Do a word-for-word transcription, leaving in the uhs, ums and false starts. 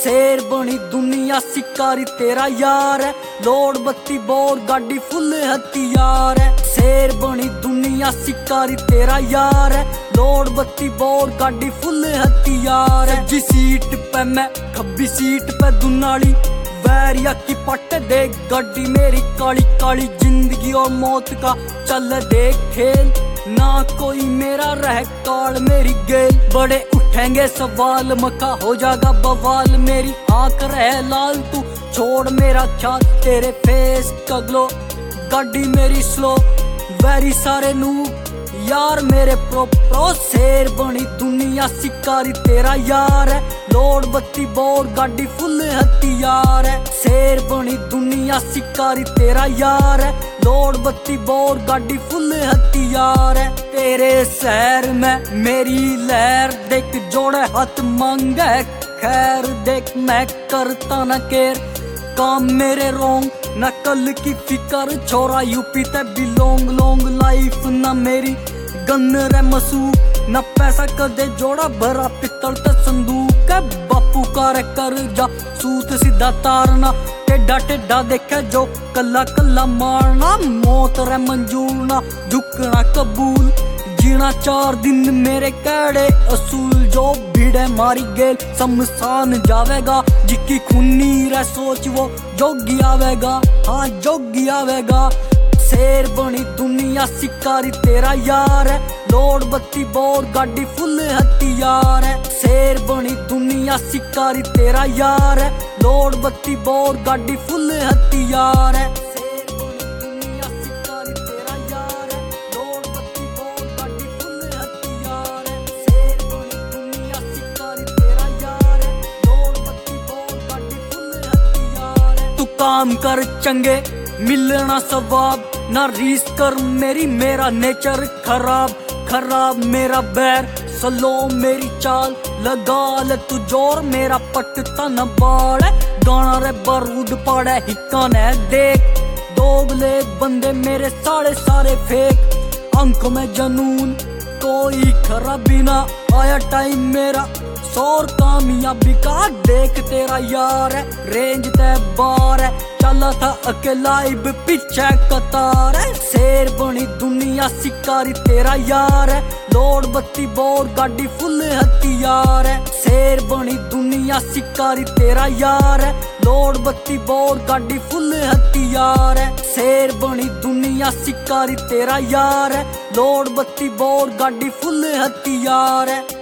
शेर बनी दुनिया शिकारी तेरा यार है, लोड बत्ती बोर गाड़ी फुल हथियार है। शेर बनी दुनिया शिकारी तेरा यार है, लोड बत्ती बोर गाड़ी फुल हथियार है। जी सीट पे मैं खब्बी सीट पे दुनाली, वैरिया की पट देख गाड़ी मेरी काली काली, जिंदगी और मौत का चल देख खेल, ना कोई मेरा रह काल मेरी गेल। बड़े उठेंगे सवाल मका हो जाएगा बवाल, मेरी आंख रहे लाल तू छोड़ मेरा ख्याल, तेरे फेस का ग्लो गाड़ी मेरी स्लो, वेरी सारे नूब यार मेरे प्रो प्रो। शेर बनी दुनिया शिकारी तेरा यार है, लोड बत्ती बोर गाड़ी फुल हथियार है। शेर बनी दुनिया शिकारी तेरा यार है, लोड बत्ती बोर गाड़ी फुल हथियार है। तेरे शहर में मेरी लहर देख जोड़े हाथ मांगे खैर, देख मैं करता न केर काम मेरे रोंग, न कल की फिकर छोरा यूपी ते बिलोंग। लॉन्ग लाइफ न मेरी गन रे मसू, न पैसा कदे जोड़ा भरा पित्तल ते संदूक है। बापू का रे कर जा सूत सीधा तारना, टेढ़ा टेढ़ा देखे जो कल्ला कल्ला मारना, मौत रे मंजूर ना झुकना कबूल, जीना चार दिन मेरे कैड़े असूल। जो भीड़े मारी गेल शमशान जावेगा, जिकी खूनी रे सोच वो जोगी आवेगा, हाँ जोगी आवेगा। शेर बनी दुनिया शिकारी तेरा यार है, लोड बत्ती बोर गाड़ी फुल हथियार है। शेर बनी दुनिया शिकारी तेरा यार है, लोड बत्ती बोर गाड़ी फुल हथियार है। शेर बनी दुनिया शिकारी तेरा यार है, लोड बत्ती बोर गाड़ी फुल हथियार है। शेर बनी दुनिया शिकारी तेरा यार है, लोड बत्ती बोर गाड़ी फुल हथियार है। तू काम कर चंगे मिलना सवाब, ना रीस कर मेरी मेरा नेचर खराब खराब, मेरा बैर सलो मेरी चाल, लगा ले तू जोर मेरा पटता न बाल है। गाना रे बारूद पाड़े हिक्का ने देख, दोगले बंदे मेरे सारे सारे फेक, आंखों में जनून कोई खराबी ना, आया टाइम मेरा सौर कामयाबी का, देख तेरा यार है रेंज ते बार है, चला था अकेला इब पीछे कतार है। शेर बनी दुनिया शिकारी तेरा यार है, लोड बत्ती बोर गाड़ी फुल हथियार है। शेर बनी दुनिया शिकारी तेरा यार है, लोड बत्ती बोर गाड़ी फुल हथियार है। शेर बनी दुनिया शिकारी तेरा यार है, लोड बत्ती बोर गाड़ी फुल हथियार है।